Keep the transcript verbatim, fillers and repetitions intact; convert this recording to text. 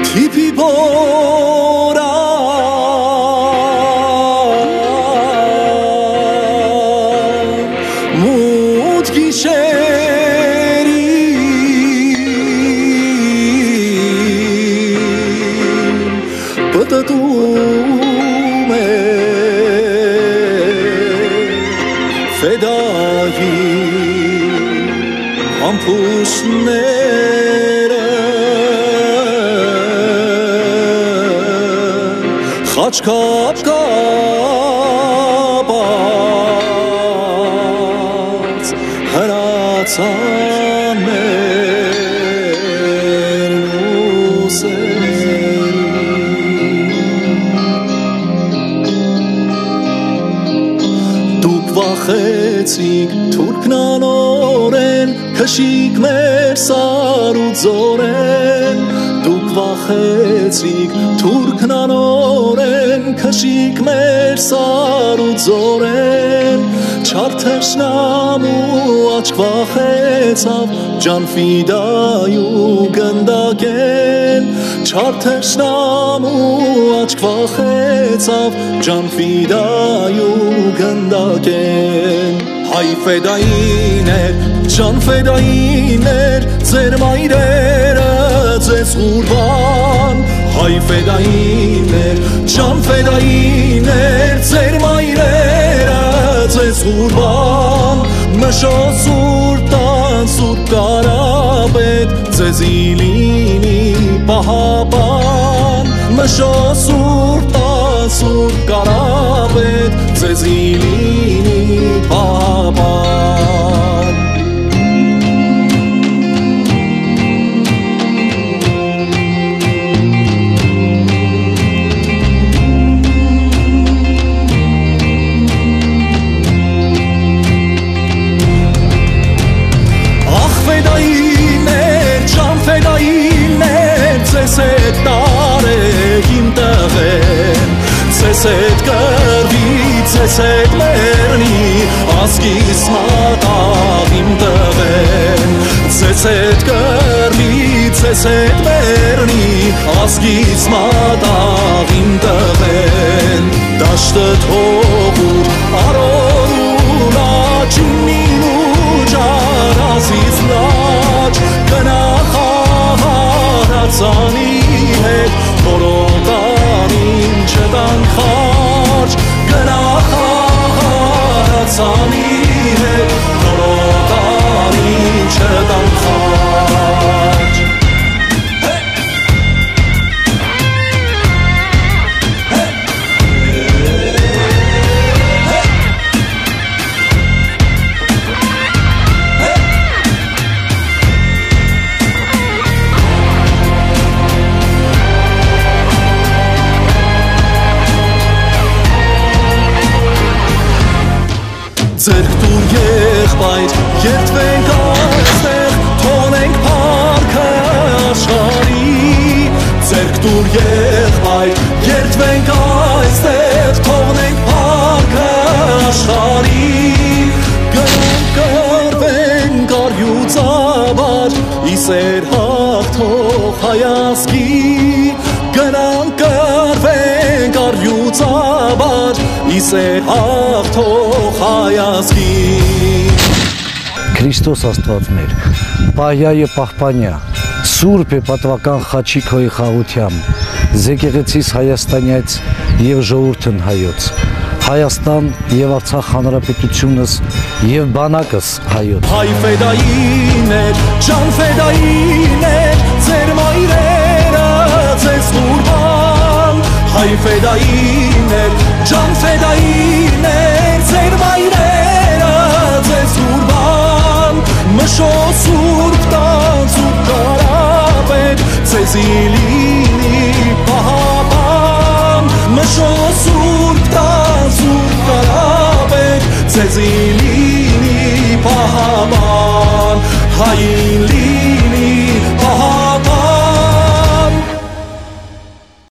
تیپی بارم مود گیشری بددومه فدایی هم پوست نره خاچ کاب کابات هراتان مرنوسری دوک و خیتیک ترکنان آرن کشیک مرسار و زورن دوک و خیتیک ترکنان آرن کشیک مرسار و زورن چارتش نامو açık و خیتاف جان فیدایو گنداگن چارتش نامو açık و خیتاف جان فیدایو گنداگن های فدایینر جان فدایینر زرمایرر از قربان های فدایینر جان فدایینر زرمایرر از قربان مشا سورتان سور قرابت ززیلینی پاهبان مشا سورتان سور قرابت ززیلینی پاهبان Ceset gărbi, ceset merni, asgis matavim tăven. Ceset gărbi, ceset merni, asgis matavim tăven. Daștet hogur, aroruna, ciminu, jarazis laci, găna harațani het, borotanin چدان خارج گناه هرچانی نورانی چدان خارج Ձերք դուր եղբայր, երդվենք այստեղ, թողնենք պարքը աշխարհի Ձերք դուր եղբայր, երդվենք այստեղ, թողնենք պարքը աշխարհի Գնանք կռվենք արյուծաբար, իսեր հաղթող հայազգի Գնանք կռվենք արյուծաբար, իսեր հաղթող հայազգի Քրիստոս Աստված մեր, պահյայը պահպանյա, սուրբ է պատվական խաչի քոյի խաղությամբ, զեկեղեցիս Հայաստանյաց և ժողովուրդն հայոց, Հայաստան և Արցախ հանրապետությունս և բանակս հայոց։ Հայ ֆեդայիներ, ջան ֆեդայիներ, ձեր մայրերը ձեզ կուրբան Հայ ֆեդայիներ, ջան ֆեդայիներ, ձեր մայրերը ձեզ կուրբան Մշո սուրբ տան սուրբ կարապետ, ձեզի լինի պահապան Մշո սուրբ տան սուրբ կարապետ, ձեզի լինի պահապան Հային լինի